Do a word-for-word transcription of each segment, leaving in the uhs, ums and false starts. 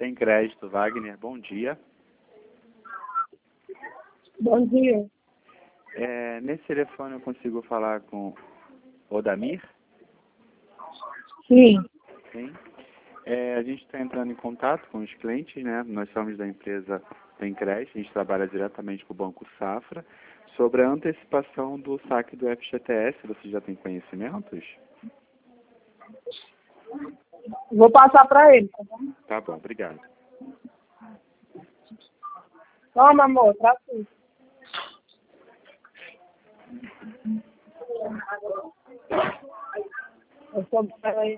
Tem Crédito, Wagner, bom dia. Bom dia. É, nesse telefone eu consigo falar com Odamir? Sim. Sim. É, a gente está entrando em contato com os clientes, né? Nós somos da empresa Tem Crédito, a gente trabalha diretamente com o Banco Safra, sobre a antecipação do saque do F G T S. Você já tem conhecimentos? Vou passar para ele, tá bom? Tá bom, obrigado. Toma, amor, tá tudo. Eu sou...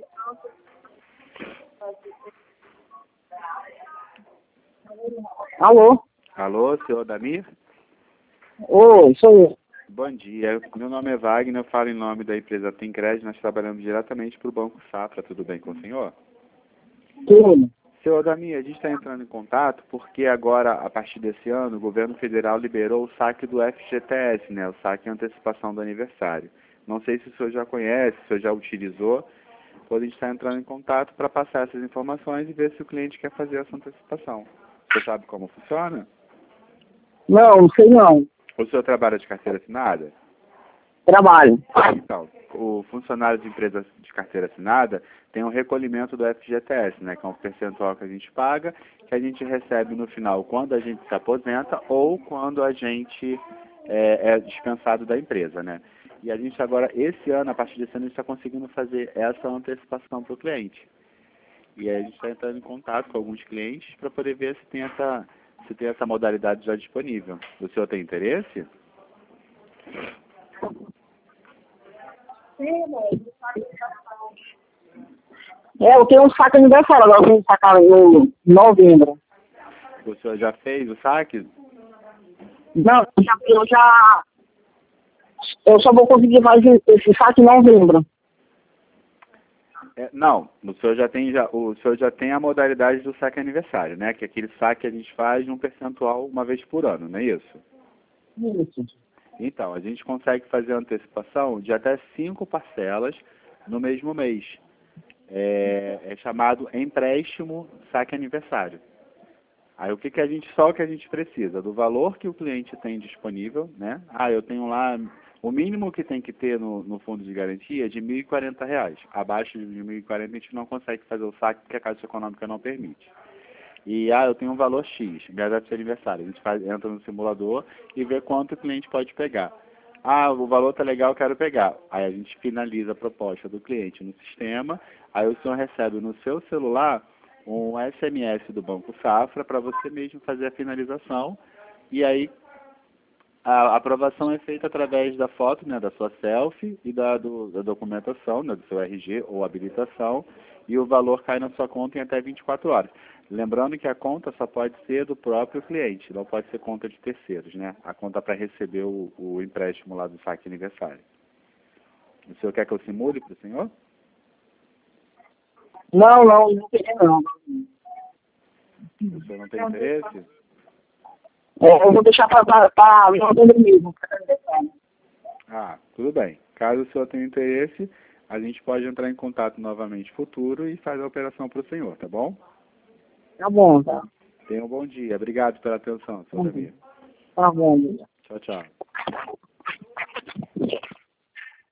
Alô? Alô, senhor Odamir? Oi, sou eu. Bom dia, meu nome é Wagner, eu falo em nome da empresa Tem Crédito, nós trabalhamos diretamente para o Banco Safra, tudo bem com o senhor? Tudo. Seu Odamir, a gente está entrando em contato porque agora, a partir desse ano, o governo federal liberou o saque do F G T S, né, o saque em antecipação do aniversário. Não sei se o senhor já conhece, se o senhor já utilizou, pois a gente está entrando em contato para passar essas informações e ver se o cliente quer fazer essa antecipação. Você sabe como funciona? Não, não sei não. O senhor trabalha de carteira assinada? Trabalho. Então, o funcionário de empresa de carteira assinada tem um recolhimento do F G T S, né, que é um percentual que a gente paga, que a gente recebe no final quando a gente se aposenta ou quando a gente é, é dispensado da empresa, né? E a gente agora, esse ano, a partir desse ano, a gente está conseguindo fazer essa antecipação para o cliente. E aí a gente está entrando em contato com alguns clientes para poder ver se tem essa, se tem essa modalidade já disponível. O senhor tem interesse? É, eu tenho um saco aniversário, agora eu tenho que sacar em novembro. O senhor já fez o saque? Não, eu já, eu já... Eu só vou conseguir fazer esse saco em novembro. É, não, o senhor já tem já, o senhor já tem a modalidade do saque aniversário, né? Que é aquele saque que a gente faz num percentual uma vez por ano, não é isso? Isso. Então, a gente consegue fazer a antecipação de até cinco parcelas no mesmo mês. É, é chamado empréstimo saque aniversário. Aí o que, que a gente, só o que a gente precisa? Do valor que o cliente tem disponível, né? Ah, eu tenho lá, o mínimo que tem que ter no, no fundo de garantia é de mil e quarenta reais. Abaixo de mil e quarenta a gente não consegue fazer o saque porque a Caixa Econômica não permite. E, ah, eu tenho um valor X, data de aniversário. A gente faz, entra no simulador e vê quanto o cliente pode pegar. Ah, o valor tá legal, eu quero pegar. Aí a gente finaliza a proposta do cliente no sistema, aí o senhor recebe no seu celular um S M S do Banco Safra para você mesmo fazer a finalização. E aí a aprovação é feita através da foto, né, da sua selfie e da, do, da documentação, né, do seu R G ou habilitação, e o valor cai na sua conta em até vinte e quatro horas. Lembrando que a conta só pode ser do próprio cliente, não pode ser conta de terceiros, né? A conta para receber o, o empréstimo lá do saque aniversário. O senhor quer que eu simule para o senhor? Não, não, não tem não. O senhor não tem interesse? É, eu vou deixar para novembro mesmo. Ah, tudo bem. Caso o senhor tenha interesse, a gente pode entrar em contato novamente no futuro e fazer a operação para o senhor, tá bom? Tá bom, tá. Tenha um bom dia. Obrigado pela atenção, senhor Damir. Tá bom. Tchau, tchau.